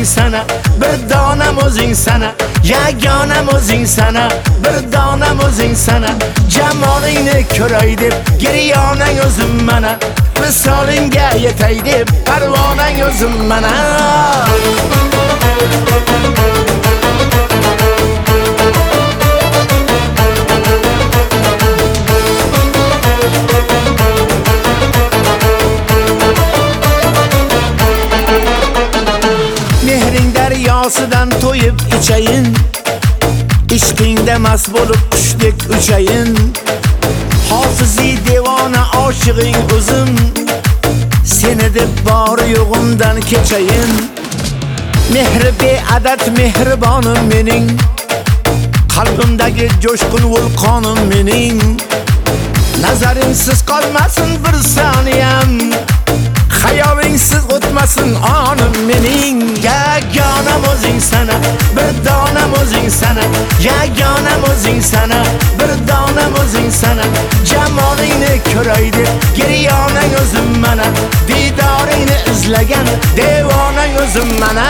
o'zing sana, bir donam o'zing sana, yagonam o'zing sana, bir donam o'zing sana. Jamolingni ko'ray deb giryonang o'zim mana, misolingga yetay deb parvonang o'zim mana. Daryosidan to'yib ichayin, ishqingda mast bo'lib qushdek uchayin. Hofizi devona oshig'ing o'zim, seni deb bor yo'g'imdan kechayin. Mehri beadad mehribonim mening, qalbimdagi jo'shqin vulqonim mening. Nazaringsiz qolmasin bir soniyam, xayolingsiz o'tmasin onim mening. Yagonam o'zing sana, bir donam o'zing sana, yagonam o'zing sana, bir donam o'zing sana. Jamolingni ko'ray deb giryonang o'zim mana, didoringni izlagan devonang o'zim mana.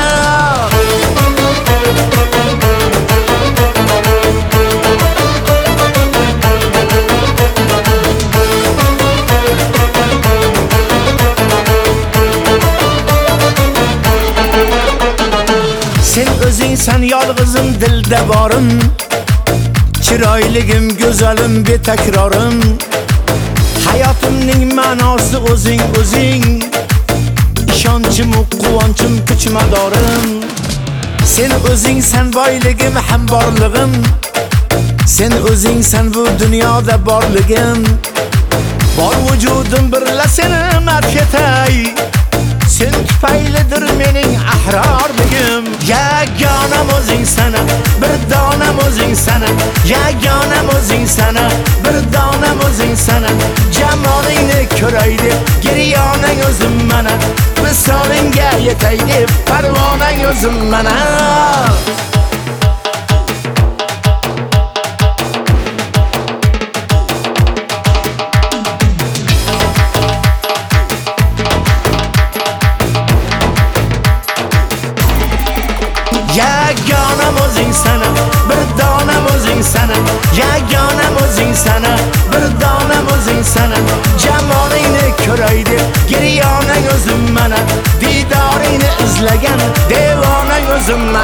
Sen o'zingsan yolg'izim dilda borim, chiroyligim go'zalim betakrorim. Hayotimning ma'nosi o'zing o'zing, ishonchim quvonchim kuchmadorim. Sen o'zingsan boyligim ham borlig'im, sen o'zingsan bu dunyoda borligim. Bor vujudim birla seni madh etay, sen tufaylidir mening ahrorligim. Yagonam o'zing sana, bir donam o'zing sana, yagonam o'zing sana, bir donam o'zing sana. Jamolingni ko'ray deb giryonang o'zim mana, misolingga yetay deb parvonang o'zim mana. Yagonam o'zing sana, bir donam o'zing sana, yagonam o'zing sana, bir donam o'zing sana. Jamolingni ko'ray deb giryonang o'zim mana, didoringni izlagan devonang o'zim mana.